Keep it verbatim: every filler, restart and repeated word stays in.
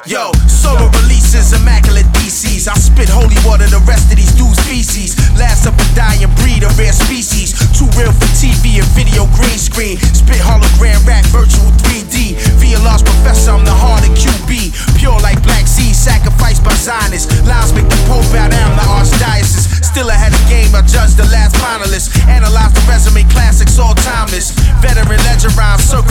Yo, solo releases, immaculate D Cs. I spit holy water, the rest of these dudes feces. Last of a dying breed, a rare species. Too real for T V and video green screen. Spit hologram rap, virtual three D. Via lost professor, I'm the heart of Q B. Pure like Black Sea, sacrificed by Zionists. Lies make the Pope bow down, the archdiocese. Still ahead of game, I judge the last finalist. Analyze the resume, classics, all timeless. Veteran legend rhymes, circle